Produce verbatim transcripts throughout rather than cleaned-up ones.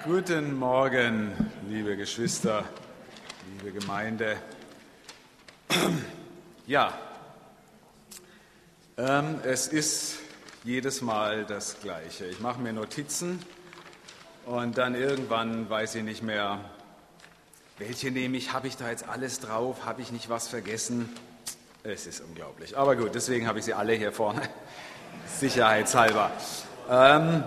Guten Morgen, liebe Geschwister, liebe Gemeinde. Ja, ähm, es ist jedes Mal das Gleiche. Ich mache mir Notizen und dann irgendwann weiß ich nicht mehr, welche nehme ich, habe ich da jetzt alles drauf, habe ich nicht was vergessen? Es ist unglaublich. Aber gut, deswegen habe ich sie alle hier vorne, sicherheitshalber. Ähm,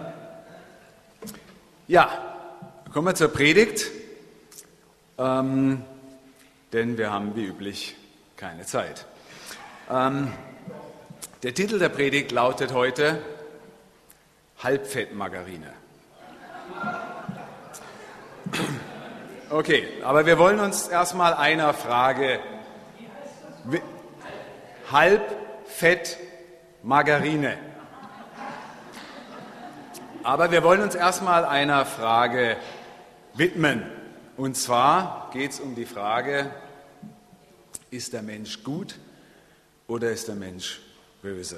ja, kommen wir zur Predigt, ähm, denn wir haben wie üblich keine Zeit. Ähm, der Titel der Predigt lautet heute Halbfettmargarine. Okay, aber wir wollen uns erstmal einer Frage Halbfettmargarine. Aber wir wollen uns erstmal einer Frage widmen. Und zwar geht es um die Frage, ist der Mensch gut oder ist der Mensch böse?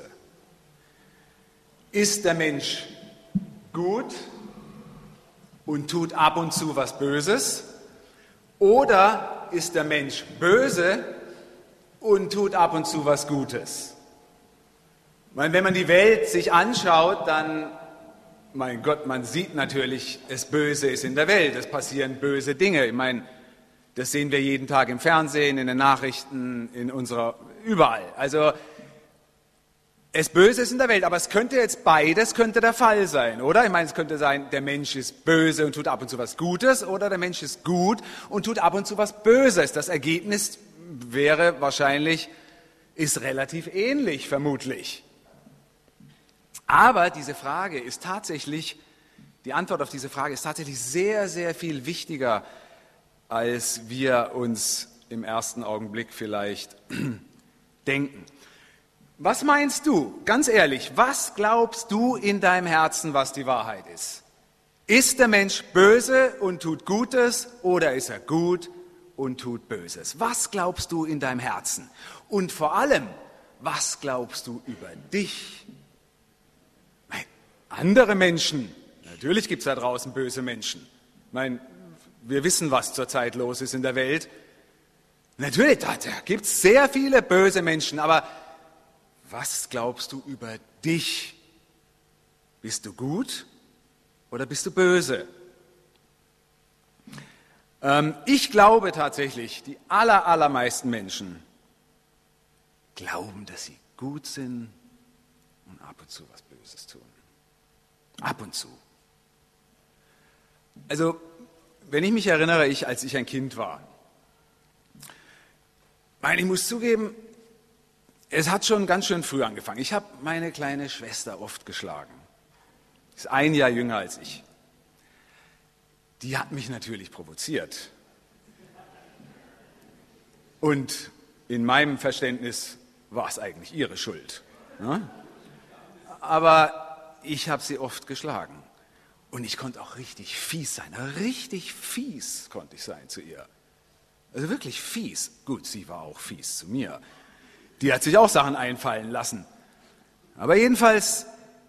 Ist der Mensch gut und tut ab und zu was Böses? Oder ist der Mensch böse und tut ab und zu was Gutes? Ich meine, wenn man die Welt sich anschaut, dann, mein Gott, man sieht natürlich, es Böse ist in der Welt, es passieren böse Dinge. Ich meine, das sehen wir jeden Tag im Fernsehen, in den Nachrichten, in unserer, überall. Also, es Böse ist in der Welt, aber es könnte jetzt beides, könnte der Fall sein, oder? Ich meine, es könnte sein, der Mensch ist böse und tut ab und zu was Gutes, oder der Mensch ist gut und tut ab und zu was Böses. Das Ergebnis wäre wahrscheinlich, ist relativ ähnlich, vermutlich. Aber diese Frage ist tatsächlich, die Antwort auf diese Frage ist tatsächlich sehr, sehr viel wichtiger, als wir uns im ersten Augenblick vielleicht denken. Was meinst du, ganz ehrlich, was glaubst du in deinem Herzen, was die Wahrheit ist? Ist der Mensch böse und tut Gutes oder ist er gut und tut Böses? Was glaubst du in deinem Herzen? Und vor allem, was glaubst du über dich? Andere Menschen, natürlich gibt es da draußen böse Menschen. Ich meine, wir wissen, was zurzeit los ist in der Welt. Natürlich, da, da gibt es sehr viele böse Menschen, aber was glaubst du über dich? Bist du gut oder bist du böse? Ähm, ich glaube tatsächlich, die aller, allermeisten Menschen glauben, dass sie gut sind und ab und zu was Böses tun. Ab und zu. Also, wenn ich mich erinnere, ich, als ich ein Kind war, ich muss zugeben, es hat schon ganz schön früh angefangen. Ich habe meine kleine Schwester oft geschlagen. Sie ist ein Jahr jünger als ich. Die hat mich natürlich provoziert. Und in meinem Verständnis war es eigentlich ihre Schuld. Ja? Aber ich habe sie oft geschlagen. Und ich konnte auch richtig fies sein. Richtig fies konnte ich sein zu ihr. Also wirklich fies. Gut, sie war auch fies zu mir. Die hat sich auch Sachen einfallen lassen. Aber jedenfalls,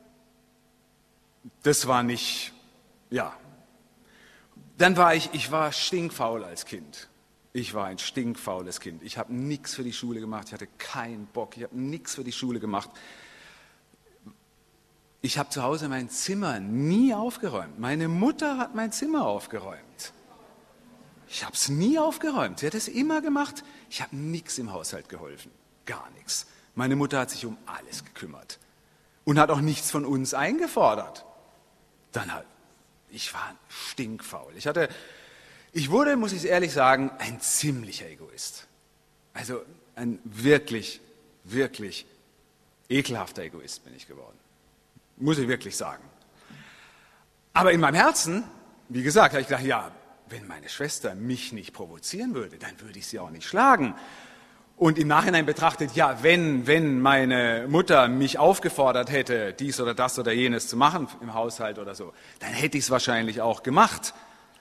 das war nicht, ja. Dann war ich, ich war stinkfaul als Kind. Ich war ein stinkfaules Kind. Ich habe nichts für die Schule gemacht. Ich hatte keinen Bock. Ich habe nichts für die Schule gemacht. Ich habe zu Hause mein Zimmer nie aufgeräumt. Meine Mutter hat mein Zimmer aufgeräumt. Ich habe es nie aufgeräumt. Sie hat es immer gemacht. Ich habe nichts im Haushalt geholfen. Gar nichts. Meine Mutter hat sich um alles gekümmert und hat auch nichts von uns eingefordert. Dann halt, ich war stinkfaul. Ich hatte, ich wurde, muss ich ehrlich sagen, ein ziemlicher Egoist. Also ein wirklich, wirklich ekelhafter Egoist bin ich geworden. Muss ich wirklich sagen. Aber in meinem Herzen, wie gesagt, habe ich gedacht, ja, wenn meine Schwester mich nicht provozieren würde, dann würde ich sie auch nicht schlagen. Und im Nachhinein betrachtet, ja, wenn, wenn meine Mutter mich aufgefordert hätte, dies oder das oder jenes zu machen im Haushalt oder so, dann hätte ich es wahrscheinlich auch gemacht.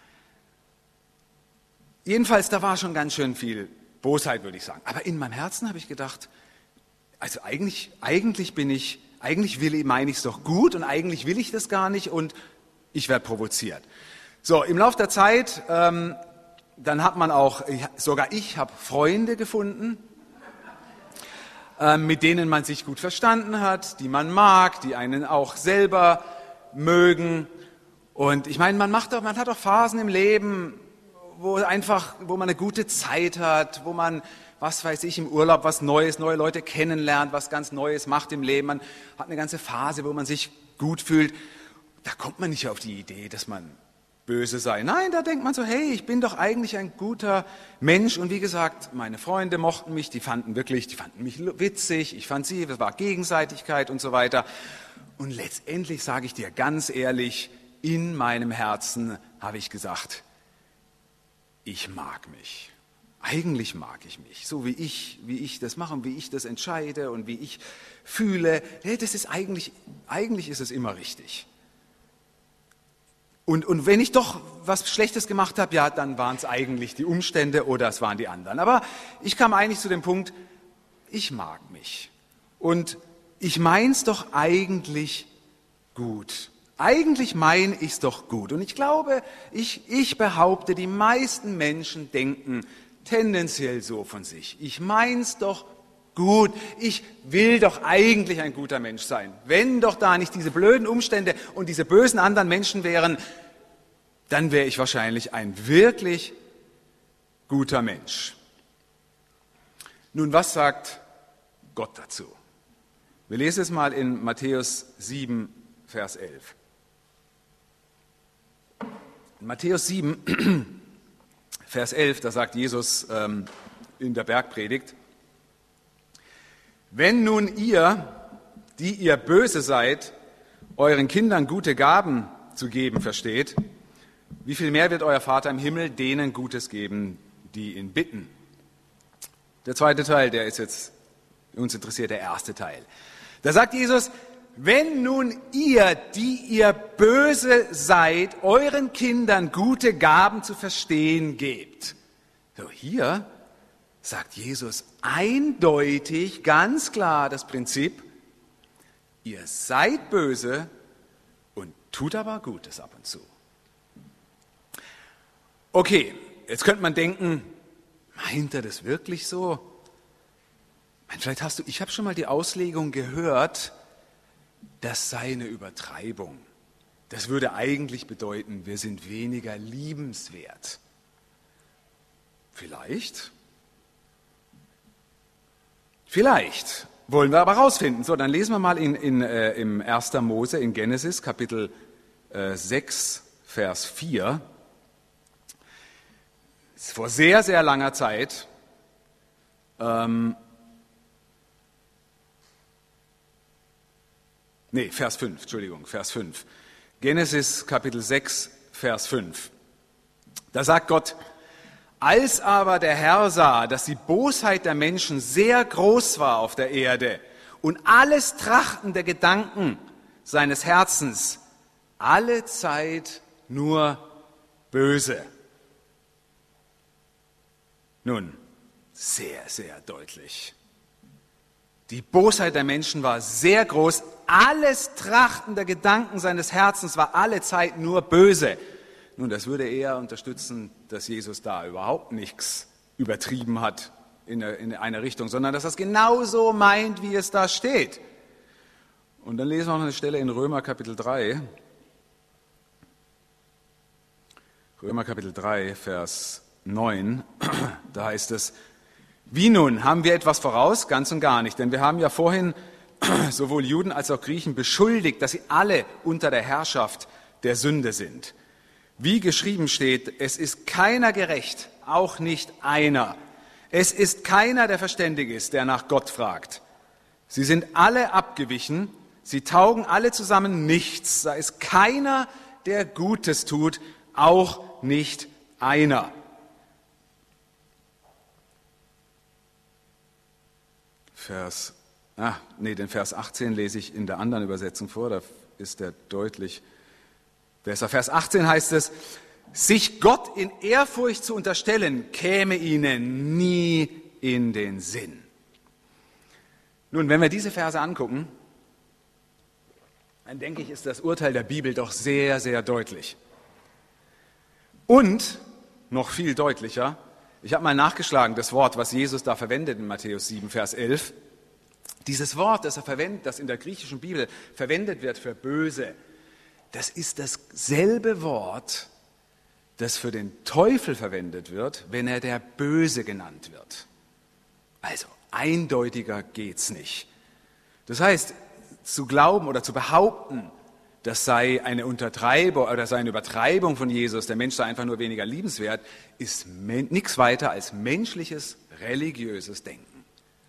Jedenfalls, da war schon ganz schön viel Bosheit, würde ich sagen. Aber in meinem Herzen habe ich gedacht, also eigentlich, eigentlich bin ich, eigentlich will ich, meine ich es doch gut und eigentlich will ich das gar nicht und ich werde provoziert. So, im Laufe der Zeit, ähm, dann hat man auch, sogar ich habe Freunde gefunden, äh, mit denen man sich gut verstanden hat, die man mag, die einen auch selber mögen. Und ich meine, man macht doch, man hat auch Phasen im Leben, wo einfach, wo man eine gute Zeit hat, wo man, was weiß ich, im Urlaub was Neues, neue Leute kennenlernt, was ganz Neues macht im Leben. Man hat eine ganze Phase, wo man sich gut fühlt. Da kommt man nicht auf die Idee, dass man böse sei. Nein, da denkt man so, hey, ich bin doch eigentlich ein guter Mensch. Und wie gesagt, meine Freunde mochten mich, die fanden wirklich, die fanden mich witzig, ich fand sie, das war Gegenseitigkeit und so weiter. Und letztendlich sage ich dir ganz ehrlich, in meinem Herzen habe ich gesagt, ich mag mich. Eigentlich mag ich mich, so wie ich, wie ich das mache, wie ich das entscheide und wie ich fühle. Das ist eigentlich, eigentlich ist es immer richtig. Und, und wenn ich doch was Schlechtes gemacht habe, ja, dann waren es eigentlich die Umstände oder es waren die anderen. Aber ich kam eigentlich zu dem Punkt, ich mag mich. Und ich mein's doch eigentlich gut. Eigentlich meine ich's doch gut. Und ich glaube, ich, ich behaupte, die meisten Menschen denken tendenziell so von sich. Ich mein's doch gut. Ich will doch eigentlich ein guter Mensch sein. Wenn doch da nicht diese blöden Umstände und diese bösen anderen Menschen wären, dann wäre ich wahrscheinlich ein wirklich guter Mensch. Nun, was sagt Gott dazu? Wir lesen es mal in Matthäus sieben, Vers elf. In Matthäus sieben, Vers elf, da sagt Jesus ähm, in der Bergpredigt, wenn nun ihr, die ihr böse seid, euren Kindern gute Gaben zu geben versteht, wie viel mehr wird euer Vater im Himmel denen Gutes geben, die ihn bitten? Der zweite Teil, der ist jetzt, uns interessiert der erste Teil. Da sagt Jesus, wenn nun ihr, die ihr böse seid, euren Kindern gute Gaben zu verstehen gebt. So, hier sagt Jesus eindeutig, ganz klar das Prinzip, ihr seid böse und tut aber Gutes ab und zu. Okay, jetzt könnte man denken, meint er das wirklich so? Vielleicht hast du, ich habe schon mal die Auslegung gehört, das sei eine Übertreibung. Das würde eigentlich bedeuten, wir sind weniger liebenswert. Vielleicht? Vielleicht. Wollen wir aber rausfinden. So, dann lesen wir mal in, in, äh, im ersten Mose, in Genesis, Kapitel äh, sechs, Vers vier. Das ist vor sehr, sehr langer Zeit. Ähm, nee, Vers fünf, Entschuldigung, Vers fünf. Genesis, Kapitel sechs, Vers fünf. Da sagt Gott, als aber der Herr sah, dass die Bosheit der Menschen sehr groß war auf der Erde und alles Trachten der Gedanken seines Herzens alle Zeit nur böse. Nun, sehr, sehr deutlich. Die Bosheit der Menschen war sehr groß. Alles Trachten der Gedanken seines Herzens war alle Zeit nur böse. Nun, das würde eher unterstützen, dass Jesus da überhaupt nichts übertrieben hat in eine Richtung, sondern dass er es genauso meint, wie es da steht. Und dann lesen wir noch eine Stelle in Römer Kapitel drei. Römer Kapitel drei, Vers neun, da heißt es, wie nun, haben wir etwas voraus? Ganz und gar nicht, denn wir haben ja vorhin sowohl Juden als auch Griechen beschuldigt, dass sie alle unter der Herrschaft der Sünde sind. Wie geschrieben steht, es ist keiner gerecht, auch nicht einer. Es ist keiner, der verständig ist, der nach Gott fragt. Sie sind alle abgewichen, sie taugen alle zusammen nichts. Da ist keiner, der Gutes tut, auch nicht einer. Vers, ah, nee, den Vers achtzehn lese ich in der anderen Übersetzung vor, da ist der deutlich besser. Vers achtzehn heißt es, sich Gott in Ehrfurcht zu unterstellen, käme ihnen nie in den Sinn. Nun, wenn wir diese Verse angucken, dann denke ich, ist das Urteil der Bibel doch sehr, sehr deutlich. Und, noch viel deutlicher, ich habe mal nachgeschlagen, das Wort, was Jesus da verwendet in Matthäus sieben, Vers elf. Dieses Wort, das er verwendet, das in der griechischen Bibel verwendet wird für böse, das ist dasselbe Wort, das für den Teufel verwendet wird, wenn er der Böse genannt wird. Also eindeutiger geht's nicht. Das heißt, zu glauben oder zu behaupten, das sei eine Untertreibung oder sei eine Übertreibung von Jesus, der Mensch sei einfach nur weniger liebenswert, ist nichts weiter als menschliches, religiöses Denken.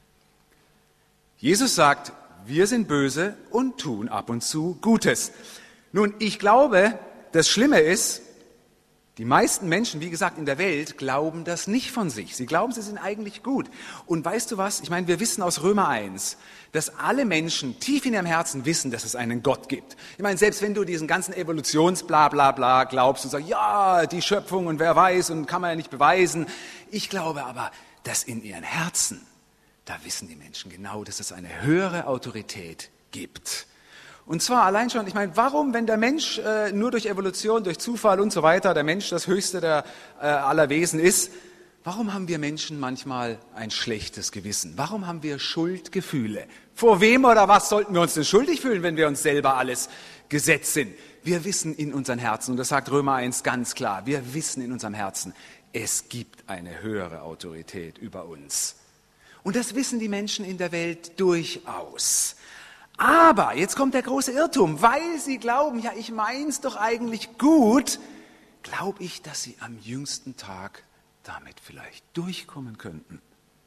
Jesus sagt, wir sind böse und tun ab und zu Gutes. Nun, ich glaube, das Schlimme ist, die meisten Menschen, wie gesagt, in der Welt glauben das nicht von sich. Sie glauben, sie sind eigentlich gut. Und weißt du was? Ich meine, wir wissen aus Römer eins, dass alle Menschen tief in ihrem Herzen wissen, dass es einen Gott gibt. Ich meine, selbst wenn du diesen ganzen Evolutionsblablabla glaubst und sagst, ja, die Schöpfung und wer weiß und kann man ja nicht beweisen. Ich glaube aber, dass in ihren Herzen, da wissen die Menschen genau, dass es eine höhere Autorität gibt. Und zwar allein schon, ich meine, warum, wenn der Mensch äh, nur durch Evolution, durch Zufall und so weiter, der Mensch das höchste der äh, aller Wesen ist, warum haben wir Menschen manchmal ein schlechtes Gewissen? Warum haben wir Schuldgefühle? Vor wem oder was sollten wir uns denn schuldig fühlen, wenn wir uns selber alles gesetzt sind? Wir wissen in unseren Herzen, und das sagt Römer eins ganz klar, wir wissen in unserem Herzen, es gibt eine höhere Autorität über uns. Und das wissen die Menschen in der Welt durchaus. Aber, jetzt kommt der große Irrtum, weil sie glauben, ja, ich mein's doch eigentlich gut, glaube ich, dass sie am jüngsten Tag damit vielleicht durchkommen könnten.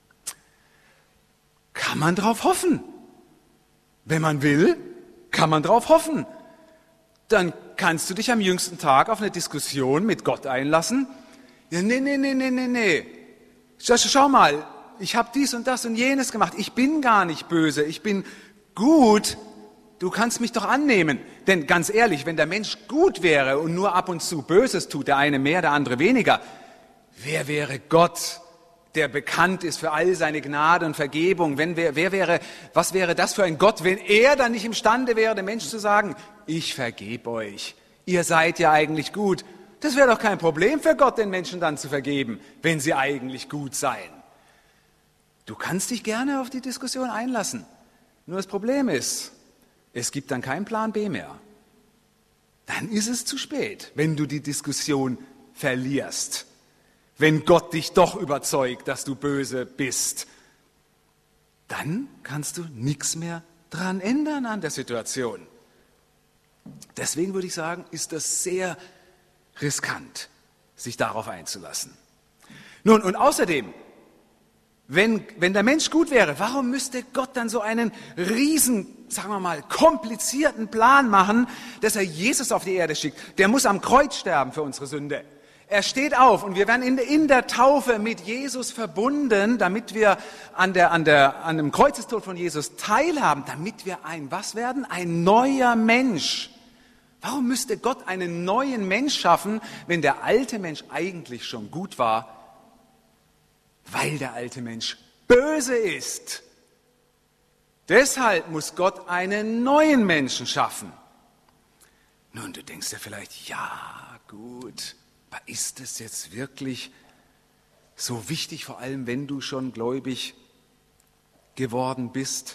Kann man drauf hoffen. Wenn man will, kann man drauf hoffen. Dann kannst du dich am jüngsten Tag auf eine Diskussion mit Gott einlassen. Ja, nee, nee, nee, nee, nee, nee. Schau, schau mal, ich habe dies und das und jenes gemacht. Ich bin gar nicht böse, ich bin gut, du kannst mich doch annehmen. Denn ganz ehrlich, wenn der Mensch gut wäre und nur ab und zu Böses tut, der eine mehr, der andere weniger, wer wäre Gott, der bekannt ist für all seine Gnade und Vergebung? Wenn wer, wer wäre, was wäre das für ein Gott, wenn er dann nicht imstande wäre, dem Menschen zu sagen, ich vergebe euch, ihr seid ja eigentlich gut. Das wäre doch kein Problem für Gott, den Menschen dann zu vergeben, wenn sie eigentlich gut seien. Du kannst dich gerne auf die Diskussion einlassen. Nur das Problem ist, es gibt dann keinen Plan B mehr. Dann ist es zu spät, wenn du die Diskussion verlierst. Wenn Gott dich doch überzeugt, dass du böse bist, dann kannst du nichts mehr dran ändern an der Situation. Deswegen würde ich sagen, ist das sehr riskant, sich darauf einzulassen. Nun, und außerdem, Wenn, wenn der Mensch gut wäre, warum müsste Gott dann so einen riesen, sagen wir mal, komplizierten Plan machen, dass er Jesus auf die Erde schickt? Der muss am Kreuz sterben für unsere Sünde. Er steht auf und wir werden in, in der Taufe mit Jesus verbunden, damit wir an, der, an, der, an dem Kreuzestod von Jesus teilhaben, damit wir ein, was werden? Ein neuer Mensch. Warum müsste Gott einen neuen Mensch schaffen, wenn der alte Mensch eigentlich schon gut war? Weil der alte Mensch böse ist. Deshalb muss Gott einen neuen Menschen schaffen. Nun, du denkst ja vielleicht, ja gut, aber ist es jetzt wirklich so wichtig, vor allem wenn du schon gläubig geworden bist?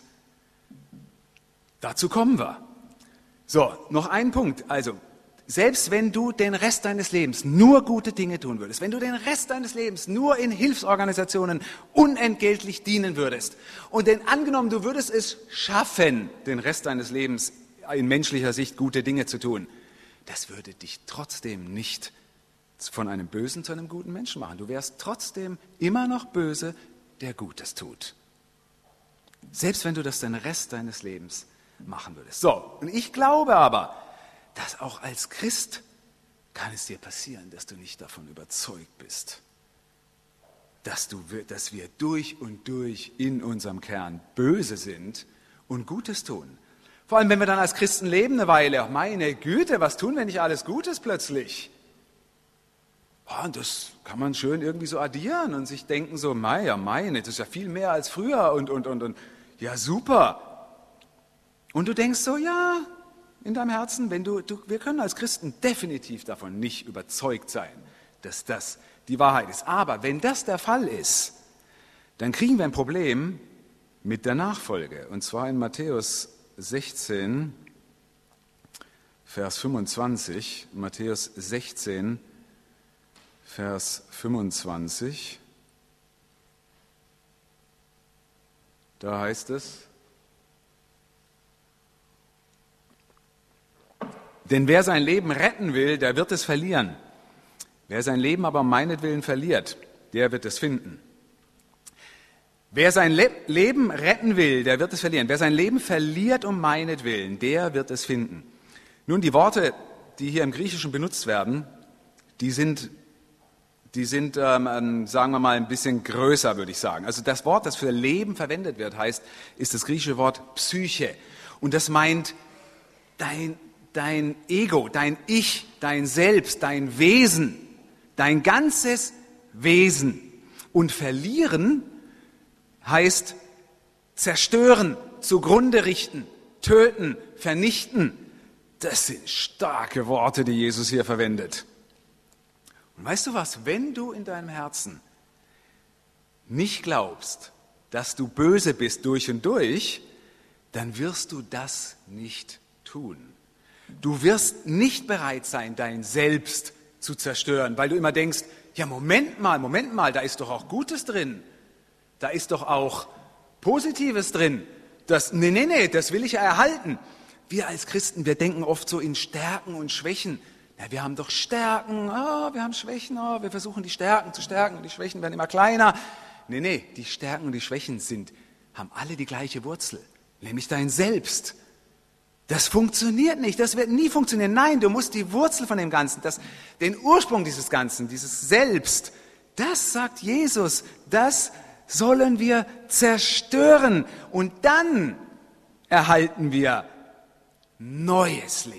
Dazu kommen wir. So, noch ein Punkt. Also, selbst wenn du den Rest deines Lebens nur gute Dinge tun würdest, wenn du den Rest deines Lebens nur in Hilfsorganisationen unentgeltlich dienen würdest und denn angenommen, du würdest es schaffen, den Rest deines Lebens in menschlicher Sicht gute Dinge zu tun, das würde dich trotzdem nicht von einem Bösen zu einem guten Menschen machen. Du wärst trotzdem immer noch böse, der Gutes tut. Selbst wenn du das den Rest deines Lebens machen würdest. So, und ich glaube aber, dass auch als Christ kann es dir passieren, dass du nicht davon überzeugt bist, dass, du, dass wir durch und durch in unserem Kern böse sind und Gutes tun. Vor allem, wenn wir dann als Christen leben eine Weile, meine Güte, was tun wir nicht alles Gutes plötzlich? Oh, und das kann man schön irgendwie so addieren und sich denken so, mei, ja meine, das ist ja viel mehr als früher und, und, und, und ja super. Und du denkst so, ja, in deinem Herzen, wenn du, du, wir können als Christen definitiv davon nicht überzeugt sein, dass das die Wahrheit ist. Aber wenn das der Fall ist, dann kriegen wir ein Problem mit der Nachfolge. Und zwar in Matthäus sechzehn, Vers fünfundzwanzig. Matthäus sechzehn, Vers fünfundzwanzig. Da heißt es: Denn wer sein Leben retten will, der wird es verlieren. Wer sein Leben aber um meinetwillen verliert, der wird es finden. Wer sein Le- Leben retten will, der wird es verlieren. Wer sein Leben verliert um meinetwillen, der wird es finden. Nun, die Worte, die hier im Griechischen benutzt werden, die sind, die sind ähm, sagen wir mal, ein bisschen größer, würde ich sagen. Also das Wort, das für Leben verwendet wird, heißt, ist das griechische Wort Psyche. Und das meint dein, dein Ego, dein Ich, dein Selbst, dein Wesen, dein ganzes Wesen. Und verlieren heißt zerstören, zugrunde richten, töten, vernichten. Das sind starke Worte, die Jesus hier verwendet. Und weißt du was, wenn du in deinem Herzen nicht glaubst, dass du böse bist durch und durch, dann wirst du das nicht tun. Du wirst nicht bereit sein, dein Selbst zu zerstören, weil du immer denkst, ja Moment mal, Moment mal, da ist doch auch Gutes drin. Da ist doch auch Positives drin. Das, nee, nee, nee, das will ich ja erhalten. Wir als Christen, wir denken oft so in Stärken und Schwächen. Ja, wir haben doch Stärken, oh, wir haben Schwächen, oh, wir versuchen die Stärken zu stärken und die Schwächen werden immer kleiner. Nee, nee, die Stärken und die Schwächen sind, haben alle die gleiche Wurzel, nämlich dein Selbst. Das funktioniert nicht, das wird nie funktionieren. Nein, du musst die Wurzel von dem Ganzen, das, den Ursprung dieses Ganzen, dieses Selbst, das sagt Jesus, das sollen wir zerstören und dann erhalten wir neues Leben.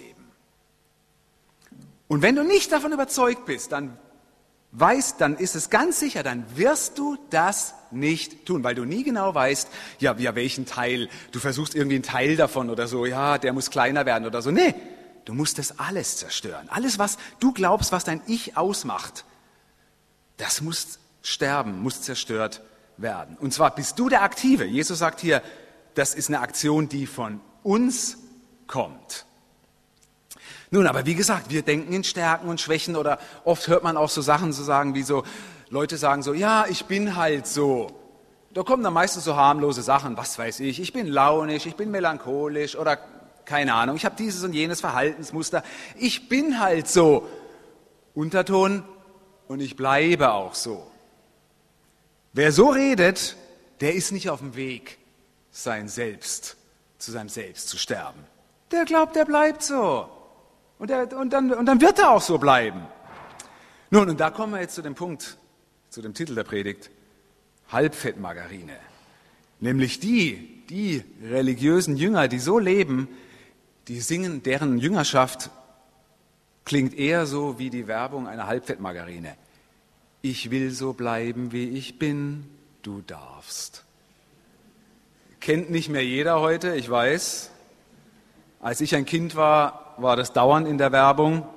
Und wenn du nicht davon überzeugt bist, dann weißt, dann ist es ganz sicher, dann wirst du das nicht tun, weil du nie genau weißt, ja, ja, welchen Teil, du versuchst irgendwie einen Teil davon oder so, ja, der muss kleiner werden oder so. Nee, du musst das alles zerstören. Alles, was du glaubst, was dein Ich ausmacht, das muss sterben, muss zerstört werden. Und zwar bist du der Aktive. Jesus sagt hier, das ist eine Aktion, die von uns kommt. Nun, aber wie gesagt, wir denken in Stärken und Schwächen oder oft hört man auch so Sachen so sagen wie so, Leute sagen so, ja, ich bin halt so. Da kommen dann meistens so harmlose Sachen, was weiß ich, ich bin launisch, ich bin melancholisch oder keine Ahnung, ich habe dieses und jenes Verhaltensmuster. Ich bin halt so. Unterton, und ich bleibe auch so. Wer so redet, der ist nicht auf dem Weg, sein Selbst, zu seinem Selbst zu sterben. Der glaubt, der bleibt so. Und, der, und, dann, und dann wird er auch so bleiben. Nun, und da kommen wir jetzt zu dem Punkt, zu dem Titel der Predigt, Halbfettmargarine. Nämlich die, die religiösen Jünger, die so leben, die singen, deren Jüngerschaft klingt eher so wie die Werbung einer Halbfettmargarine. Ich will so bleiben, wie ich bin, du darfst. Kennt nicht mehr jeder heute, ich weiß. Als ich ein Kind war, war das dauernd in der Werbung.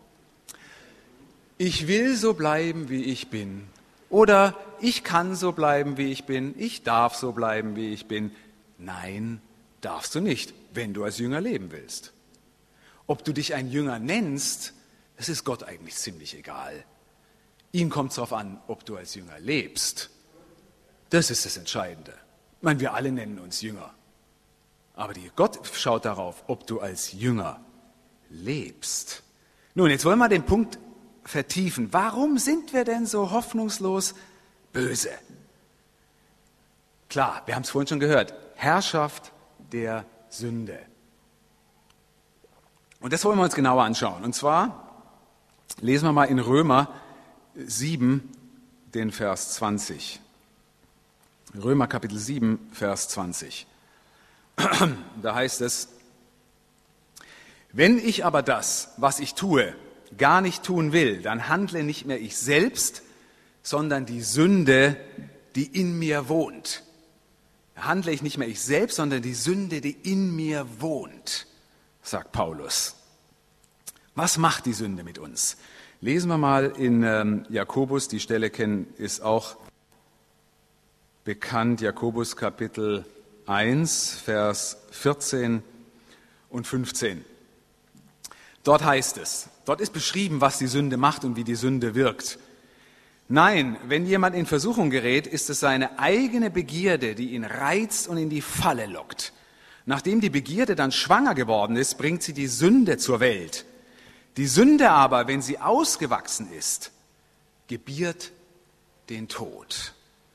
Ich will so bleiben, wie ich bin. Oder ich kann so bleiben, wie ich bin. Ich darf so bleiben, wie ich bin. Nein, darfst du nicht, wenn du als Jünger leben willst. Ob du dich ein Jünger nennst, das ist Gott eigentlich ziemlich egal. Ihm kommt es darauf an, ob du als Jünger lebst. Das ist das Entscheidende. Ich meine, wir alle nennen uns Jünger. Aber die, Gott schaut darauf, ob du als Jünger lebst. Nun, jetzt wollen wir den Punkt vertiefen. Warum sind wir denn so hoffnungslos böse? Klar, wir haben es vorhin schon gehört. Herrschaft der Sünde. Und das wollen wir uns genauer anschauen. Und zwar lesen wir mal in Römer sieben, den Vers zwanzig. Römer Kapitel sieben, Vers zwanzig. Da heißt es, wenn ich aber das, was ich tue, gar nicht tun will, dann handle nicht mehr ich selbst, sondern die Sünde, die in mir wohnt. Da handle ich nicht mehr ich selbst, sondern die Sünde, die in mir wohnt, sagt Paulus. Was macht die Sünde mit uns? Lesen wir mal in ähm, Jakobus, die Stelle kennen, ist auch bekannt, Jakobus Kapitel eins, Vers vierzehn und fünfzehn. Dort heißt es, dort ist beschrieben, was die Sünde macht und wie die Sünde wirkt. Nein, wenn jemand in Versuchung gerät, ist es seine eigene Begierde, die ihn reizt und in die Falle lockt. Nachdem die Begierde dann schwanger geworden ist, bringt sie die Sünde zur Welt. Die Sünde aber, wenn sie ausgewachsen ist, gebiert den Tod.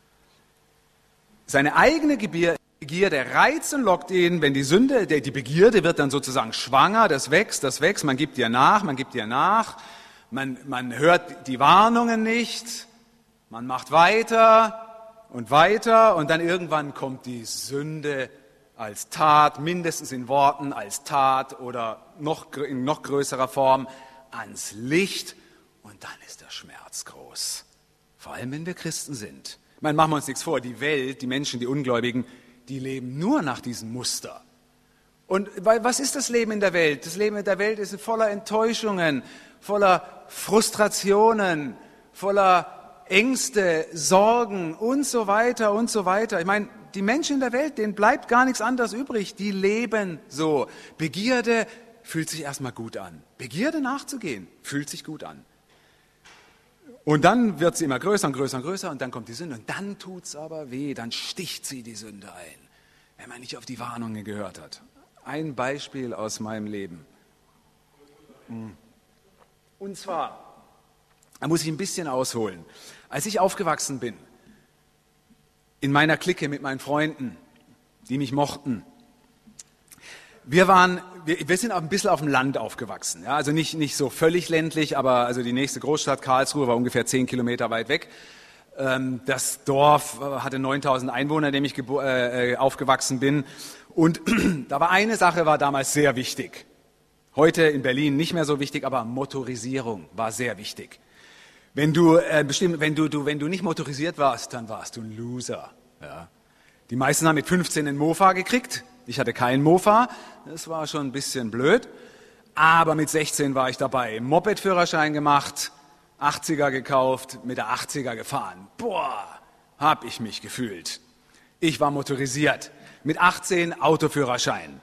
Seine eigene Begierde reizt und lockt ihn, wenn die Sünde, die Begierde wird dann sozusagen schwanger, das wächst, das wächst, man gibt ihr nach, man gibt ihr nach, man, man hört die Warnungen nicht, man macht weiter und weiter und dann irgendwann kommt die Sünde als Tat, mindestens in Worten als Tat oder noch, in noch größerer Form ans Licht und dann ist der Schmerz groß. Vor allem, wenn wir Christen sind. Ich meine, machen wir uns nichts vor, die Welt, die Menschen, die Ungläubigen, die leben nur nach diesem Muster. Und was ist das Leben in der Welt? Das Leben in der Welt ist voller Enttäuschungen, voller Frustrationen, voller Ängste, Sorgen und so weiter und so weiter. Ich meine, die Menschen in der Welt, denen bleibt gar nichts anderes übrig. Die leben so. Begierde fühlt sich erstmal gut an. Begierde nachzugehen fühlt sich gut an. Und dann wird sie immer größer und größer und größer und dann kommt die Sünde. Und dann tut es aber weh, dann sticht sie die Sünde ein, wenn man nicht auf die Warnungen gehört hat. Ein Beispiel aus meinem Leben. Und zwar, da muss ich ein bisschen ausholen. Als ich aufgewachsen bin, in meiner Clique mit meinen Freunden, die mich mochten. Wir waren, wir, wir sind auch ein bisschen auf dem Land aufgewachsen, ja, also nicht, nicht so völlig ländlich, aber also die nächste Großstadt Karlsruhe war ungefähr zehn Kilometer weit weg. Ähm, das Dorf hatte neuntausend Einwohner, in dem ich gebo- äh, aufgewachsen bin. Und da war eine Sache, war damals sehr wichtig. Heute in Berlin nicht mehr so wichtig, aber Motorisierung war sehr wichtig. Wenn du, äh, bestimmt, wenn du, du, wenn du nicht motorisiert warst, dann warst du ein Loser. Ja. Die meisten haben mit fünfzehn einen Mofa gekriegt. Ich hatte keinen Mofa. Das war schon ein bisschen blöd. Aber mit sechzehn war ich dabei. Moped-Führerschein gemacht, achtziger gekauft, mit der achtziger gefahren. Boah, hab ich mich gefühlt. Ich war motorisiert. Mit achtzehn Autoführerschein.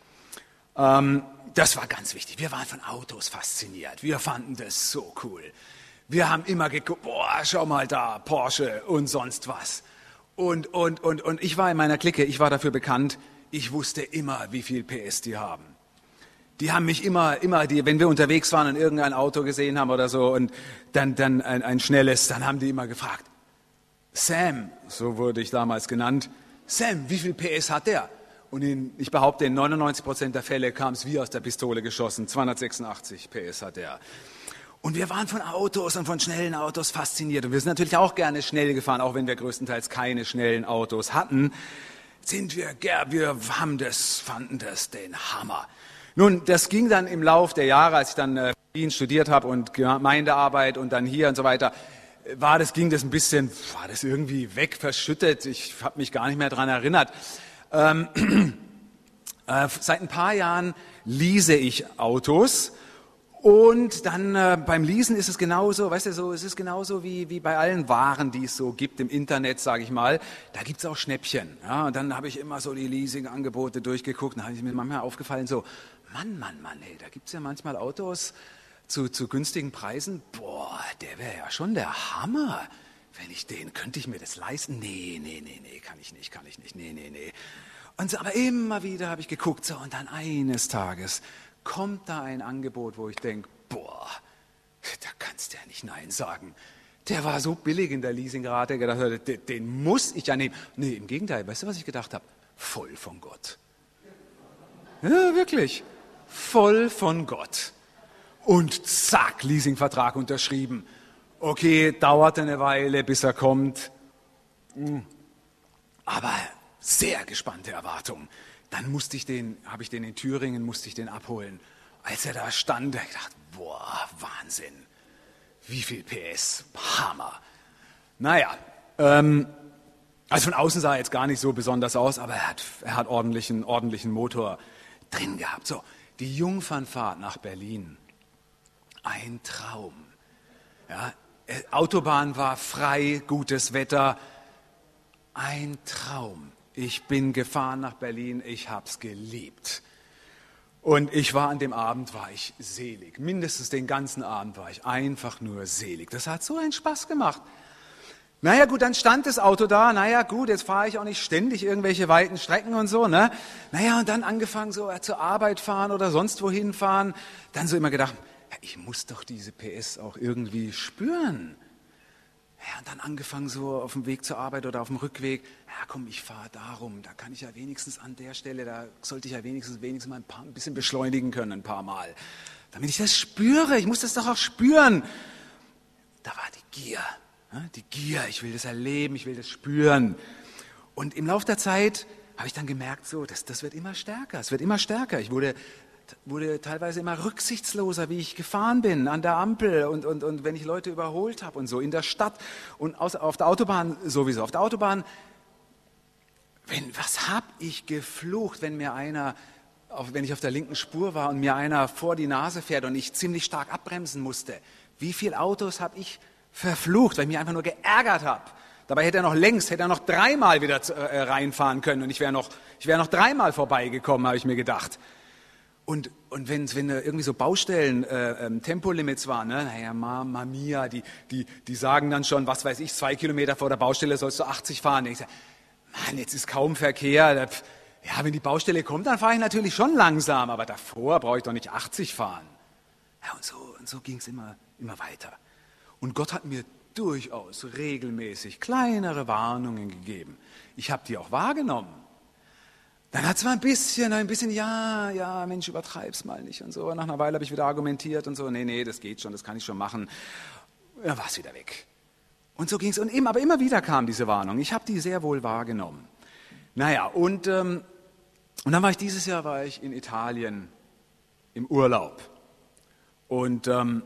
Ähm, das war ganz wichtig. Wir waren von Autos fasziniert. Wir fanden das so cool. Wir haben immer geguckt, boah, schau mal da, Porsche und sonst was. Und, und, und, und ich war in meiner Clique, ich war dafür bekannt, ich wusste immer, wie viel P S die haben. Die haben mich immer, immer, die, wenn wir unterwegs waren und irgendein Auto gesehen haben oder so und dann, dann ein, ein schnelles, dann haben die immer gefragt, Sam, so wurde ich damals genannt, Sam, wie viel P S hat der? Und in, ich behaupte, in neunundneunzig Prozent der Fälle kam es wie aus der Pistole geschossen, zweihundertsechsundachtzig P S hat er. Und wir waren von Autos und von schnellen Autos fasziniert. Und wir sind natürlich auch gerne schnell gefahren, auch wenn wir größtenteils keine schnellen Autos hatten. Sind wir, wir haben das, fanden das den Hammer. Nun, das ging dann im Lauf der Jahre, als ich dann äh, Berlin studiert habe und Gemeindearbeit und dann hier und so weiter, war das, ging das ein bisschen, war das irgendwie weg, verschüttet. Ich habe mich gar nicht mehr daran erinnert. Ähm, äh, seit ein paar Jahren lease ich Autos. Und dann äh, beim Leasen ist es genauso, weißt du, so, es ist genauso wie, wie bei allen Waren, die es so gibt im Internet, sage ich mal. Da gibt es auch Schnäppchen. Ja, und dann habe ich immer so die Leasing-Angebote durchgeguckt. Und da habe ich mir manchmal aufgefallen, so, Mann, Mann, Mann, hey, da gibt es ja manchmal Autos zu, zu günstigen Preisen. Boah, der wäre ja schon der Hammer. Wenn ich den, könnte ich mir das leisten? Nee, nee, nee, nee, kann ich nicht, kann ich nicht, nee, nee, nee. Und so, aber immer wieder habe ich geguckt, so, und dann eines Tages kommt da ein Angebot, wo ich denke, boah, da kannst du ja nicht Nein sagen. Der war so billig in der Leasingrate, gedacht, den, den muss ich ja nehmen. Nee, im Gegenteil, weißt du, was ich gedacht habe? Voll von Gott. Ja, wirklich. Voll von Gott. Und zack, Leasingvertrag unterschrieben. Okay, dauerte eine Weile, bis er kommt. Aber sehr gespannte Erwartungen. Dann musste ich den, habe ich den in Thüringen, musste ich den abholen. Als er da stand, da ich gedacht, boah, Wahnsinn. Wie viel P S, Hammer. Naja, ähm, also von außen sah er jetzt gar nicht so besonders aus, aber er hat, er hat ordentlichen, ordentlichen Motor drin gehabt. So, die Jungfernfahrt nach Berlin. Ein Traum. Ja, äh, Autobahn war frei, gutes Wetter. Ein Traum. Ich bin gefahren nach Berlin, ich hab's geliebt. Und ich war an dem Abend, war ich selig. Mindestens den ganzen Abend war ich einfach nur selig. Das hat so einen Spaß gemacht. Naja gut, dann stand das Auto da, naja gut, jetzt fahre ich auch nicht ständig irgendwelche weiten Strecken und so, ne? Naja, und dann angefangen so äh, zur Arbeit fahren oder sonst wohin fahren. Dann so immer gedacht, ja, ich muss doch diese P S auch irgendwie spüren. Ja, und dann angefangen so auf dem Weg zur Arbeit oder auf dem Rückweg, ja komm, ich fahre darum, da kann ich ja wenigstens an der Stelle, da sollte ich ja wenigstens, wenigstens mal ein, paar, ein bisschen beschleunigen können, ein paar Mal. Damit ich das spüre, ich muss das doch auch spüren. Da war die Gier, ja, die Gier, ich will das erleben, ich will das spüren. Und im Laufe der Zeit habe ich dann gemerkt, so, das, das wird immer stärker, es wird immer stärker. Ich wurde wurde teilweise immer rücksichtsloser, wie ich gefahren bin, an der Ampel und, und, und wenn ich Leute überholt habe und so, in der Stadt und aus, auf der Autobahn sowieso. Auf der Autobahn, wenn, was habe ich geflucht, wenn mir einer, auf, wenn ich auf der linken Spur war und mir einer vor die Nase fährt und ich ziemlich stark abbremsen musste. Wie viele Autos habe ich verflucht, weil ich mich einfach nur geärgert habe. Dabei hätte er noch längst, hätte er noch dreimal wieder äh, reinfahren können und ich wäre noch, ich wäre noch dreimal vorbeigekommen, habe ich mir gedacht. Und, und wenn, wenn irgendwie so Baustellen, äh, ähm, Tempolimits waren, ne? Naja, Mama mia, die, die, die sagen dann schon, was weiß ich, zwei Kilometer vor der Baustelle sollst du achtzig fahren. Und ich sage, Mann, jetzt ist kaum Verkehr. Ja, wenn die Baustelle kommt, dann fahre ich natürlich schon langsam, aber davor brauche ich doch nicht achtzig fahren. Ja, und so, und so ging es immer, immer weiter. Und Gott hat mir durchaus regelmäßig kleinere Warnungen gegeben. Ich habe die auch wahrgenommen. Dann hat es mal ein bisschen, ein bisschen, ja, ja, Mensch, übertreib's mal nicht und so. Nach einer Weile habe ich wieder argumentiert und so, nee, nee, das geht schon, das kann ich schon machen. Dann war es wieder weg. Und so ging es. Und immer, aber immer wieder kam diese Warnung. Ich habe die sehr wohl wahrgenommen. Naja, und, ähm, und dann war ich dieses Jahr war ich in Italien im Urlaub. Und ähm,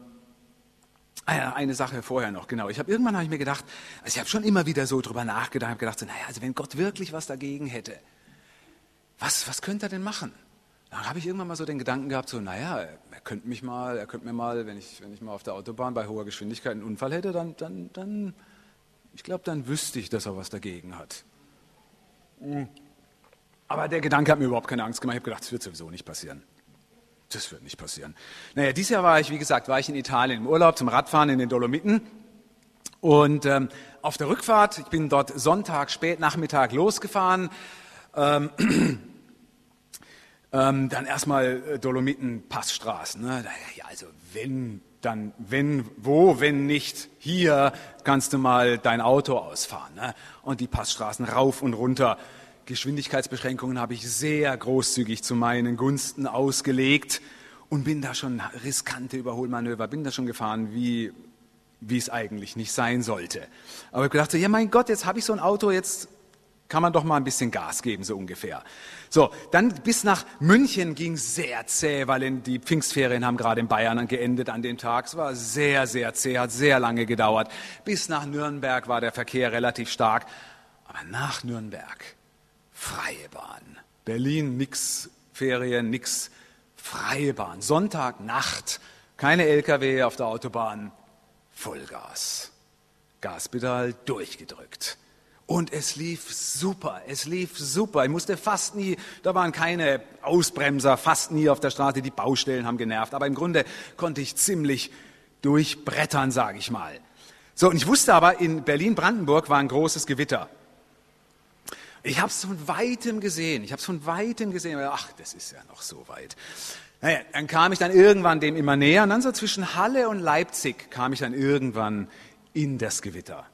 eine Sache vorher noch, genau. Ich habe irgendwann habe ich mir gedacht, also ich habe schon immer wieder so drüber nachgedacht, habe gedacht, so, naja, also wenn Gott wirklich was dagegen hätte, Was, was könnte er denn machen? Dann habe ich irgendwann mal so den Gedanken gehabt, so, naja, er könnte mich mal, er könnte mir mal, wenn ich, wenn ich mal auf der Autobahn bei hoher Geschwindigkeit einen Unfall hätte, dann, dann, dann ich glaube, dann wüsste ich, dass er was dagegen hat. Aber der Gedanke hat mir überhaupt keine Angst gemacht. Ich habe gedacht, das wird sowieso nicht passieren. Das wird nicht passieren. Naja, dieses Jahr war ich, wie gesagt, war ich in Italien im Urlaub zum Radfahren in den Dolomiten. Und ähm, auf der Rückfahrt, ich bin dort Sonntag, spät Nachmittag losgefahren, ähm, Ähm, dann erstmal äh, Dolomiten-Passstraßen. Ne? Ja, also wenn, dann wenn, wo, wenn nicht hier, kannst du mal dein Auto ausfahren. Ne? Und die Passstraßen rauf und runter. Geschwindigkeitsbeschränkungen habe ich sehr großzügig zu meinen Gunsten ausgelegt und bin da schon riskante Überholmanöver, bin da schon gefahren, wie, wie es eigentlich nicht sein sollte. Aber ich habe gedacht, so, ja mein Gott, jetzt habe ich so ein Auto, jetzt kann man doch mal ein bisschen Gas geben, so ungefähr. So, dann bis nach München ging es sehr zäh, weil in die Pfingstferien haben gerade in Bayern geendet an dem Tag. Es war sehr, sehr zäh, hat sehr lange gedauert. Bis nach Nürnberg war der Verkehr relativ stark. Aber nach Nürnberg, freie Bahn. Berlin, nix Ferien, nix freie Bahn. Sonntag, Nacht, keine L K W auf der Autobahn, Vollgas. Gaspedal durchgedrückt. Und es lief super, es lief super. Ich musste fast nie, da waren keine Ausbremser, fast nie auf der Straße, die Baustellen haben genervt. Aber im Grunde konnte ich ziemlich durchbrettern, sage ich mal. So, und ich wusste aber, in Berlin-Brandenburg war ein großes Gewitter. Ich habe es von Weitem gesehen, ich habe es von Weitem gesehen. Ach, das ist ja noch so weit. Naja, dann kam ich dann irgendwann dem immer näher. Und dann so zwischen Halle und Leipzig kam ich dann irgendwann in das Gewitter.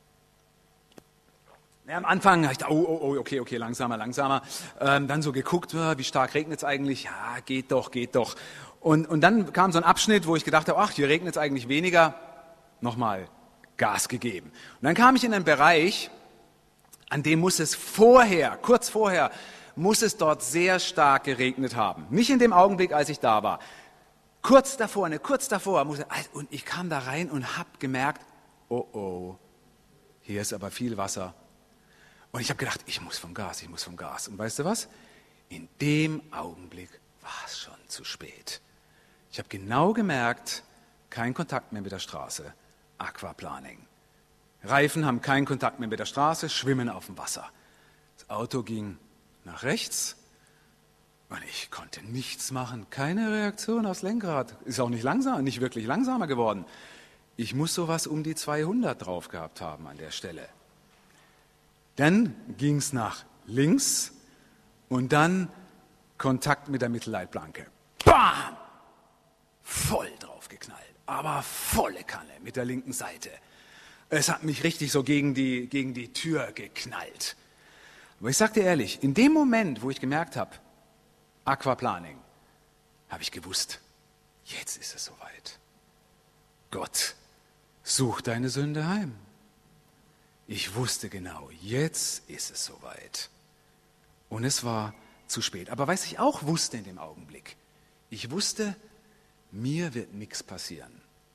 Ja, am Anfang habe ich gedacht, oh, oh, oh, okay, okay, langsamer, langsamer. Ähm, dann so geguckt, wie stark regnet es eigentlich? Ja, geht doch, geht doch. Und, und dann kam so ein Abschnitt, wo ich gedacht habe, ach, hier regnet es eigentlich weniger. Nochmal Gas gegeben. Und dann kam ich in einen Bereich, an dem muss es vorher, kurz vorher, muss es dort sehr stark geregnet haben. Nicht in dem Augenblick, als ich da war. Kurz davor, ne, kurz davor. Muss es, und ich kam da rein und habe gemerkt, oh, oh, hier ist aber viel Wasser. Und ich habe gedacht, ich muss vom Gas, ich muss vom Gas. Und weißt du was? In dem Augenblick war es schon zu spät. Ich habe genau gemerkt, kein Kontakt mehr mit der Straße. Aquaplaning. Reifen haben keinen Kontakt mehr mit der Straße, schwimmen auf dem Wasser. Das Auto ging nach rechts und ich konnte nichts machen. Keine Reaktion aufs Lenkrad. Ist auch nicht langsam, nicht wirklich langsamer geworden. Ich muss sowas um die zweihundert drauf gehabt haben an der Stelle. Dann ging es nach links und dann Kontakt mit der Mittelleitplanke. Bam! Voll drauf geknallt, aber volle Kanne mit der linken Seite. Es hat mich richtig so gegen die, gegen die Tür geknallt. Aber ich sage dir ehrlich, in dem Moment, wo ich gemerkt habe, Aquaplaning, habe ich gewusst, jetzt ist es soweit. Gott, such deine Sünde heim. Ich wusste genau, jetzt ist es soweit. Und es war zu spät. Aber was ich auch wusste in dem Augenblick, ich wusste, mir wird nichts passieren.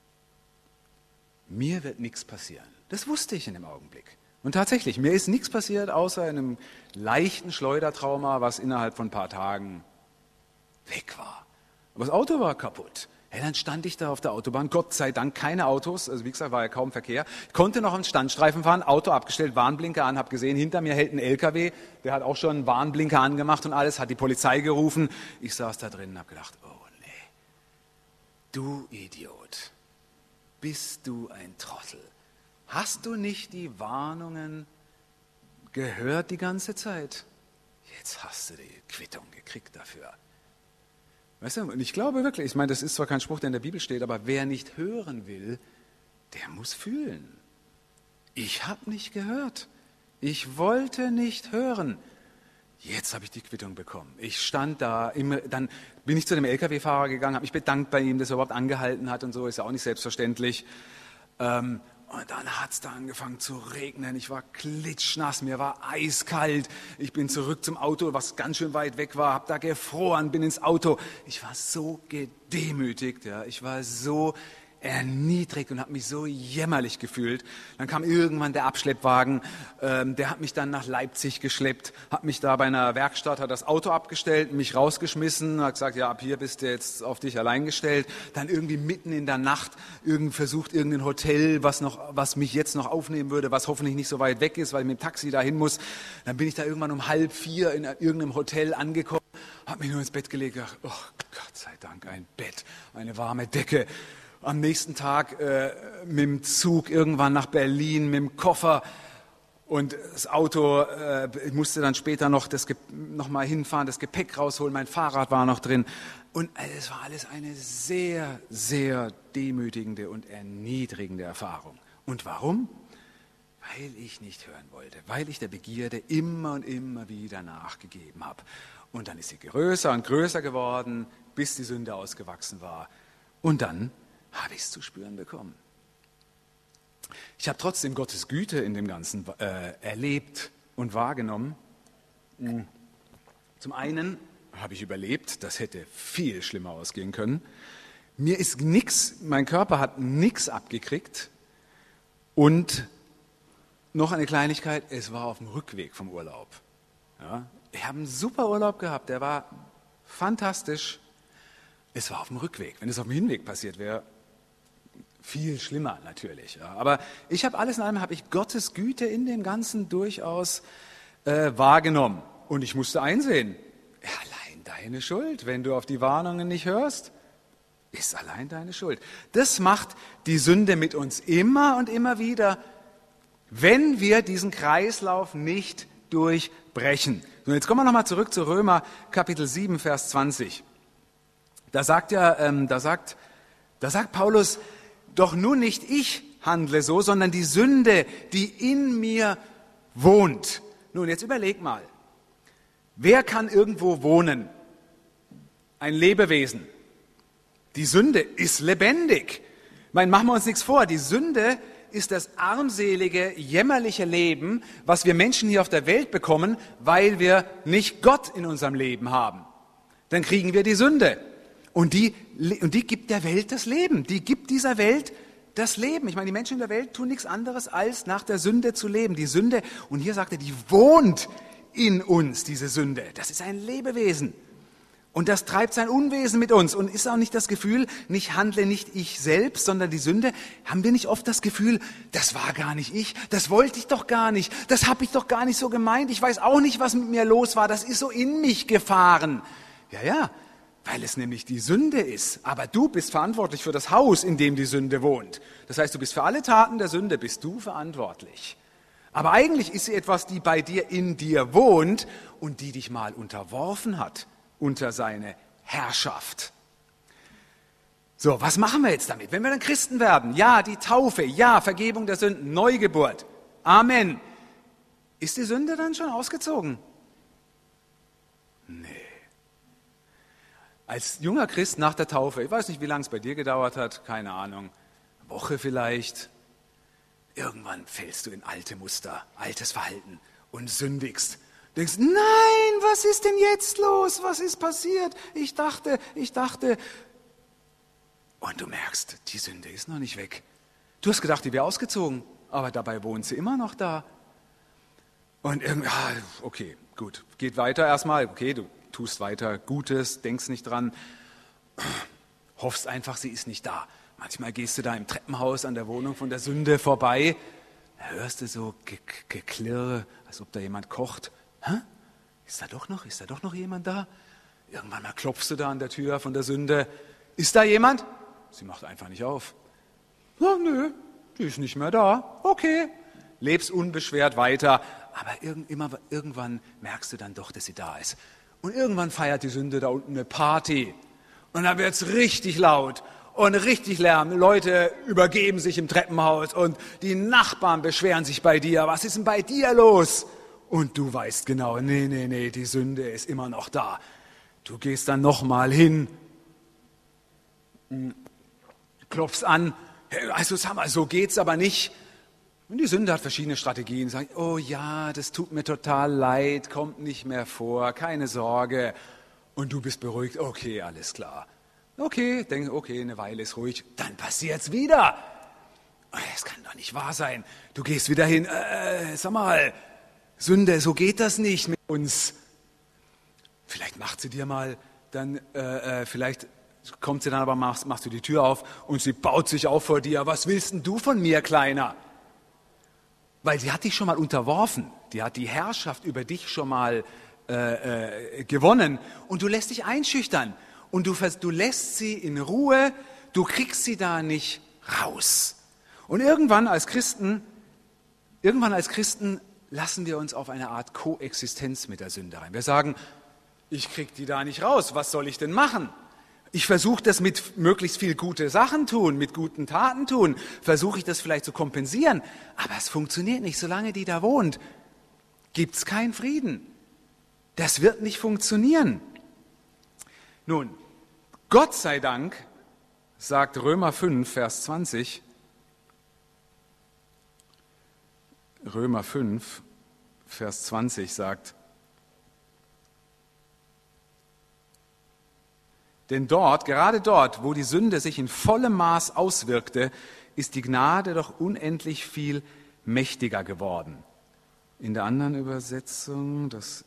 Mir wird nichts passieren. Das wusste ich in dem Augenblick. Und tatsächlich, mir ist nichts passiert, außer einem leichten Schleudertrauma, was innerhalb von ein paar Tagen weg war. Aber das Auto war kaputt. Hey, dann stand ich da auf der Autobahn, Gott sei Dank keine Autos, also wie gesagt, war ja kaum Verkehr. Ich konnte noch einen Standstreifen fahren, Auto abgestellt, Warnblinker an, habe gesehen, hinter mir hält ein L K W, der hat auch schon einen Warnblinker angemacht und alles, hat die Polizei gerufen. Ich saß da drin und habe gedacht, oh nee, du Idiot, bist du ein Trottel. Hast du nicht die Warnungen gehört die ganze Zeit? Jetzt hast du die Quittung gekriegt dafür. Weißt du, und ich glaube wirklich, ich meine, das ist zwar kein Spruch, der in der Bibel steht, aber wer nicht hören will, der muss fühlen. Ich habe nicht gehört. Ich wollte nicht hören. Jetzt habe ich die Quittung bekommen. Ich stand da, immer, dann bin ich zu dem L K W-Fahrer gegangen, habe mich bedankt bei ihm, dass er überhaupt angehalten hat und so, ist ja auch nicht selbstverständlich. Ähm, Und dann hat es da angefangen zu regnen. Ich war klitschnass, mir war eiskalt. Ich bin zurück zum Auto, was ganz schön weit weg war, habe da gefroren, bin ins Auto. Ich war so gedemütigt, ja. Ich war so erniedrigt und habe mich so jämmerlich gefühlt. Dann kam irgendwann der Abschleppwagen, ähm, der hat mich dann nach Leipzig geschleppt, hat mich da bei einer Werkstatt, hat das Auto abgestellt, mich rausgeschmissen, hat gesagt, ja, ab hier bist du jetzt auf dich allein gestellt. Dann irgendwie mitten in der Nacht irgend versucht, irgendein Hotel, was noch, was mich jetzt noch aufnehmen würde, was hoffentlich nicht so weit weg ist, weil ich mit dem Taxi dahin muss. Dann bin ich da irgendwann um halb vier in irgendeinem Hotel angekommen, habe mich nur ins Bett gelegt, gedacht, oh Gott sei Dank, ein Bett, eine warme Decke. Am nächsten Tag äh, mit dem Zug irgendwann nach Berlin, mit dem Koffer und das Auto, äh, ich musste dann später noch, das, noch mal hinfahren, das Gepäck rausholen, mein Fahrrad war noch drin. Und es war alles eine sehr, sehr demütigende und erniedrigende Erfahrung. Und warum? Weil ich nicht hören wollte, weil ich der Begierde immer und immer wieder nachgegeben habe. Und dann ist sie größer und größer geworden, bis die Sünde ausgewachsen war. Und dann habe ich es zu spüren bekommen. Ich habe trotzdem Gottes Güte in dem Ganzen äh, erlebt und wahrgenommen. Zum einen habe ich überlebt, das hätte viel schlimmer ausgehen können. Mir ist nichts, mein Körper hat nichts abgekriegt. Und noch eine Kleinigkeit, es war auf dem Rückweg vom Urlaub. Ja, ich habe einen super Urlaub gehabt, der war fantastisch. Es war auf dem Rückweg. Wenn es auf dem Hinweg passiert wäre, viel schlimmer natürlich. Ja. Aber ich habe alles in allem, habe ich Gottes Güte in dem Ganzen durchaus äh, wahrgenommen. Und ich musste einsehen, allein deine Schuld, wenn du auf die Warnungen nicht hörst, ist allein deine Schuld. Das macht die Sünde mit uns immer und immer wieder, wenn wir diesen Kreislauf nicht durchbrechen. So, jetzt kommen wir nochmal zurück zu Römer Kapitel sieben, Vers zwanzig. Da sagt ja, ähm, da sagt, da sagt Paulus, doch nun nicht ich handle so, sondern die Sünde, die in mir wohnt. Nun, jetzt überleg mal, wer kann irgendwo wohnen? Ein Lebewesen. Die Sünde ist lebendig. Ich meine, machen wir uns nichts vor, die Sünde ist das armselige, jämmerliche Leben, was wir Menschen hier auf der Welt bekommen, weil wir nicht Gott in unserem Leben haben. Dann kriegen wir die Sünde. Und die, und die gibt der Welt das Leben. Die gibt dieser Welt das Leben. Ich meine, die Menschen in der Welt tun nichts anderes, als nach der Sünde zu leben. Die Sünde, und hier sagt er, die wohnt in uns, diese Sünde. Das ist ein Lebewesen. Und das treibt sein Unwesen mit uns. Und ist auch nicht das Gefühl, nicht handle nicht ich selbst, sondern die Sünde, haben wir nicht oft das Gefühl, das war gar nicht ich, das wollte ich doch gar nicht, das habe ich doch gar nicht so gemeint, ich weiß auch nicht, was mit mir los war, das ist so in mich gefahren. Ja, ja, weil es nämlich die Sünde ist. Aber du bist verantwortlich für das Haus, in dem die Sünde wohnt. Das heißt, du bist für alle Taten der Sünde, bist du verantwortlich. Aber eigentlich ist sie etwas, die bei dir in dir wohnt und die dich mal unterworfen hat unter seine Herrschaft. So, was machen wir jetzt damit? Wenn wir dann Christen werden, ja, die Taufe, ja, Vergebung der Sünden, Neugeburt, Amen. Ist die Sünde dann schon ausgezogen? Nee. Als junger Christ nach der Taufe, ich weiß nicht, wie lange es bei dir gedauert hat, keine Ahnung, eine Woche vielleicht, irgendwann fällst du in alte Muster, altes Verhalten und sündigst. Du denkst, nein, was ist denn jetzt los? Was ist passiert? Ich dachte, ich dachte. Und du merkst, die Sünde ist noch nicht weg. Du hast gedacht, die wäre ausgezogen, aber dabei wohnt sie immer noch da. Und irgendwie, ah, okay, gut, geht weiter erstmal. Okay, du tust weiter Gutes, denkst nicht dran, hoffst einfach, sie ist nicht da. Manchmal gehst du da im Treppenhaus an der Wohnung von der Sünde vorbei, da hörst du so Ge- Geklirre, als ob da jemand kocht. Hä? Ist da doch noch, ist da doch noch jemand da? Irgendwann mal klopfst du da an der Tür von der Sünde. Ist da jemand? Sie macht einfach nicht auf. Ja, nö, die ist nicht mehr da. Okay. Lebst unbeschwert weiter, aber irgend, immer, irgendwann merkst du dann doch, dass sie da ist. Und irgendwann feiert die Sünde da unten eine Party. Und dann wird's richtig laut und richtig Lärm. Leute übergeben sich im Treppenhaus und die Nachbarn beschweren sich bei dir. Was ist denn bei dir los? Und du weißt genau, nee, nee, nee, die Sünde ist immer noch da. Du gehst dann nochmal hin, klopfst an, also sag mal, so geht's aber nicht. Und die Sünde hat verschiedene Strategien. Sagt, oh ja, das tut mir total leid, kommt nicht mehr vor, keine Sorge. Und du bist beruhigt, okay, alles klar. Okay, denk, okay, eine Weile ist ruhig, dann passiert's wieder. Das kann doch nicht wahr sein. Du gehst wieder hin, äh, sag mal, Sünde, so geht das nicht mit uns. Vielleicht macht sie dir mal, dann, äh, vielleicht kommt sie dann aber, machst, machst du die Tür auf und sie baut sich auf vor dir. Was willst denn du von mir, Kleiner? Weil sie hat dich schon mal unterworfen. Die hat die Herrschaft über dich schon mal äh, äh, gewonnen. Und du lässt dich einschüchtern. Und du, du lässt sie in Ruhe. Du kriegst sie da nicht raus. Und irgendwann als Christen, irgendwann als Christen lassen wir uns auf eine Art Koexistenz mit der Sünde ein. Wir sagen, ich krieg die da nicht raus, was soll ich denn machen? Ich versuche das mit möglichst viel gute Sachen tun, mit guten Taten tun, versuche ich das vielleicht zu kompensieren, aber es funktioniert nicht, solange die da wohnt, gibt's keinen Frieden. Das wird nicht funktionieren. Nun, Gott sei Dank, sagt Römer fünf, Vers zwanzig, Römer fünf, Vers zwanzig sagt, denn dort, gerade dort, wo die Sünde sich in vollem Maß auswirkte, ist die Gnade doch unendlich viel mächtiger geworden. In der anderen Übersetzung, das,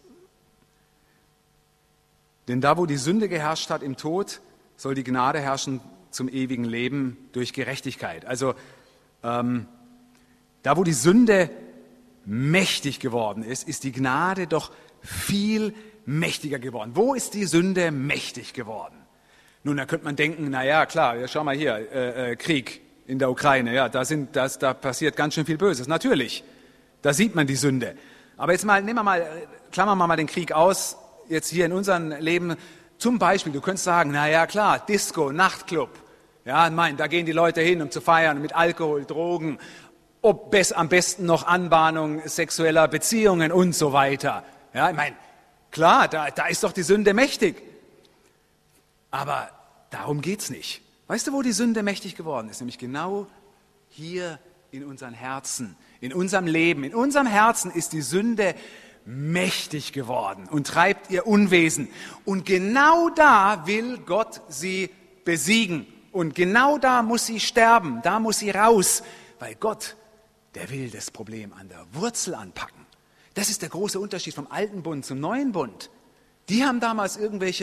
denn da, wo die Sünde geherrscht hat im Tod, soll die Gnade herrschen zum ewigen Leben durch Gerechtigkeit. Also ähm, da, wo die Sünde mächtig geworden ist, ist die Gnade doch viel mächtiger geworden. Wo ist die Sünde mächtig geworden? Nun, da könnte man denken, na ja, klar, ja, schau mal hier, äh, äh, Krieg in der Ukraine, ja, da sind, das, da passiert ganz schön viel Böses. Natürlich, da sieht man die Sünde. Aber jetzt mal, nehmen wir mal, klammern wir mal den Krieg aus, jetzt hier in unserem Leben. Zum Beispiel, du könntest sagen, na ja, klar, Disco, Nachtclub. Ja, mein, da gehen die Leute hin, um zu feiern, mit Alkohol, Drogen, ob bes, am besten noch Anbahnung sexueller Beziehungen und so weiter. Ja, ich meine, klar, da, da ist doch die Sünde mächtig. Aber darum geht's nicht. Weißt du, wo die Sünde mächtig geworden ist? Nämlich genau hier in unseren Herzen, in unserem Leben. In unserem Herzen ist die Sünde mächtig geworden und treibt ihr Unwesen. Und genau da will Gott sie besiegen. Und genau da muss sie sterben, da muss sie raus. Weil Gott, der will das Problem an der Wurzel anpacken. Das ist der große Unterschied vom alten Bund zum neuen Bund. Die haben damals irgendwelche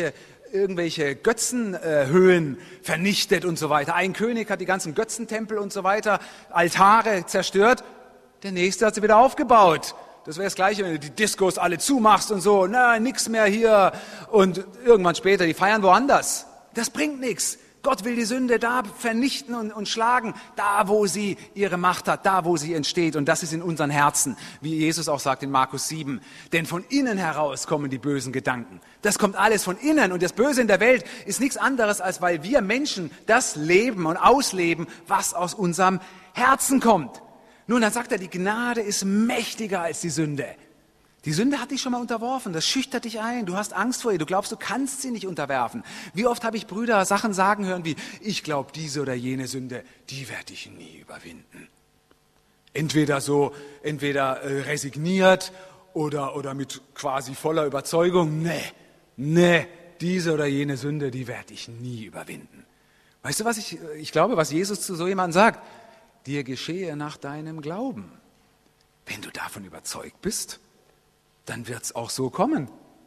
irgendwelche Götzenhöhen vernichtet und so weiter. Ein König hat die ganzen Götzentempel und so weiter, Altare zerstört, der nächste hat sie wieder aufgebaut. Das wäre das Gleiche, wenn du die Diskos alle zumachst und so, na, nix mehr hier und irgendwann später, die feiern woanders. Das bringt nichts. Gott will die Sünde da vernichten und, und schlagen, da wo sie ihre Macht hat, da wo sie entsteht. Und das ist in unseren Herzen, wie Jesus auch sagt in Markus sieben. Denn von innen heraus kommen die bösen Gedanken. Das kommt alles von innen. Und das Böse in der Welt ist nichts anderes, als weil wir Menschen das leben und ausleben, was aus unserem Herzen kommt. Nun, dann sagt er, die Gnade ist mächtiger als die Sünde. Die Sünde hat dich schon mal unterworfen, das schüchtert dich ein, du hast Angst vor ihr, du glaubst, du kannst sie nicht unterwerfen. Wie oft habe ich Brüder Sachen sagen hören wie, ich glaube, diese oder jene Sünde, die werde ich nie überwinden. Entweder so, entweder äh, resigniert oder, oder mit quasi voller Überzeugung, nee, nee, diese oder jene Sünde, die werde ich nie überwinden. Weißt du, was ich, ich glaube, was Jesus zu so jemandem sagt? Dir geschehe nach deinem Glauben. Wenn du davon überzeugt bist, dann wird es auch so kommen.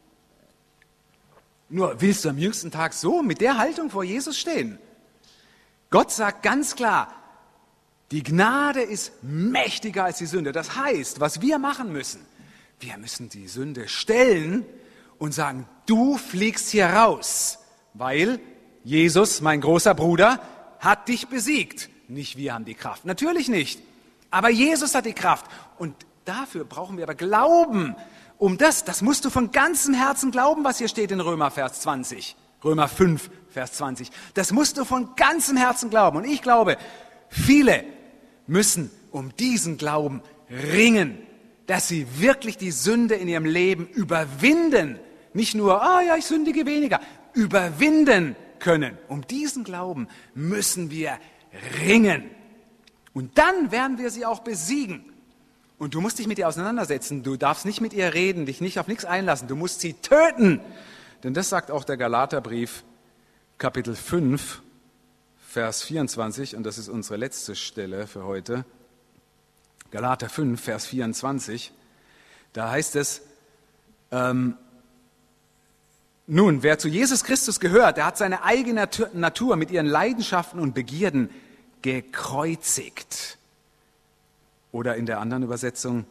Nur willst du am jüngsten Tag so mit der Haltung vor Jesus stehen? Gott sagt ganz klar, die Gnade ist mächtiger als die Sünde. Das heißt, was wir machen müssen, wir müssen die Sünde stellen und sagen, du fliegst hier raus, weil Jesus, mein großer Bruder, hat dich besiegt. Nicht wir haben die Kraft, natürlich nicht, aber Jesus hat die Kraft und dafür brauchen wir aber Glauben. Um das, das musst du von ganzem Herzen glauben, was hier steht in Römer Vers zwanzig. Römer fünf, Vers zwanzig. Das musst du von ganzem Herzen glauben. Und ich glaube, viele müssen um diesen Glauben ringen, dass sie wirklich die Sünde in ihrem Leben überwinden. Nicht nur, ah ja, ich sündige weniger. Überwinden können. Um diesen Glauben müssen wir ringen. Und dann werden wir sie auch besiegen. Und du musst dich mit ihr auseinandersetzen, du darfst nicht mit ihr reden, dich nicht auf nichts einlassen, du musst sie töten. Denn das sagt auch der Galaterbrief, Kapitel fünf, Vers vierundzwanzig, und das ist unsere letzte Stelle für heute. Galater fünf, Vers vierundzwanzig, da heißt es, ähm, nun, wer zu Jesus Christus gehört, der hat seine eigene Natur mit ihren Leidenschaften und Begierden gekreuzigt. Oder in der anderen Übersetzung,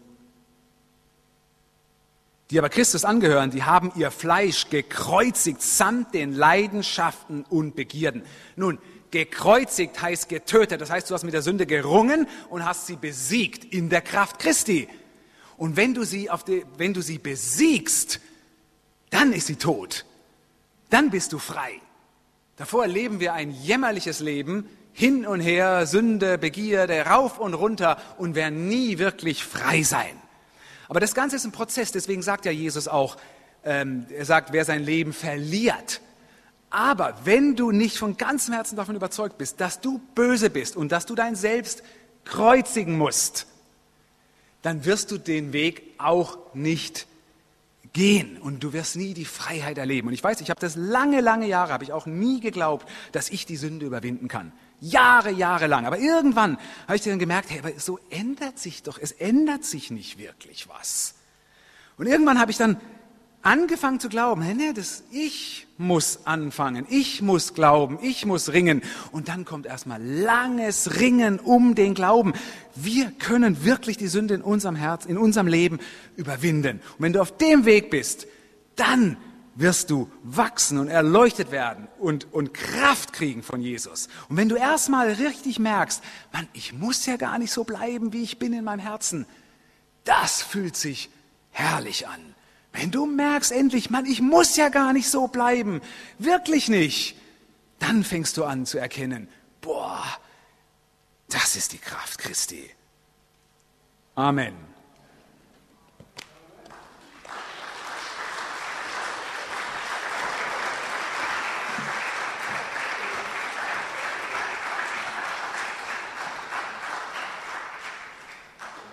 die aber Christus angehören, die haben ihr Fleisch gekreuzigt samt den Leidenschaften und Begierden. Nun, gekreuzigt heißt getötet, das heißt, du hast mit der Sünde gerungen und hast sie besiegt in der Kraft Christi. Und wenn du sie, auf die, wenn du sie besiegst, dann ist sie tot. Dann bist du frei. Davor leben wir ein jämmerliches Leben, hin und her, Sünde, Begierde, rauf und runter und werden nie wirklich frei sein. Aber das Ganze ist ein Prozess, deswegen sagt ja Jesus auch, ähm, er sagt, wer sein Leben verliert. Aber wenn du nicht von ganzem Herzen davon überzeugt bist, dass du böse bist und dass du dein Selbst kreuzigen musst, dann wirst du den Weg auch nicht gehen und du wirst nie die Freiheit erleben. Und ich weiß, ich habe das lange, lange Jahre, habe ich auch nie geglaubt, dass ich die Sünde überwinden kann. Jahre, Jahre lang. Aber irgendwann habe ich dann gemerkt, hey, aber so ändert sich doch, es ändert sich nicht wirklich was. Und irgendwann habe ich dann angefangen zu glauben, hey, nee, das, ich muss anfangen, ich muss glauben, ich muss ringen. Und dann kommt erstmal langes Ringen um den Glauben. Wir können wirklich die Sünde in unserem Herz, in unserem Leben überwinden. Und wenn du auf dem Weg bist, dann wirst du wachsen und erleuchtet werden und, und Kraft kriegen von Jesus. Und wenn du erstmal richtig merkst, Mann, ich muss ja gar nicht so bleiben, wie ich bin in meinem Herzen, das fühlt sich herrlich an. Wenn du merkst endlich, Mann, ich muss ja gar nicht so bleiben, wirklich nicht, dann fängst du an zu erkennen, boah, das ist die Kraft Christi. Amen.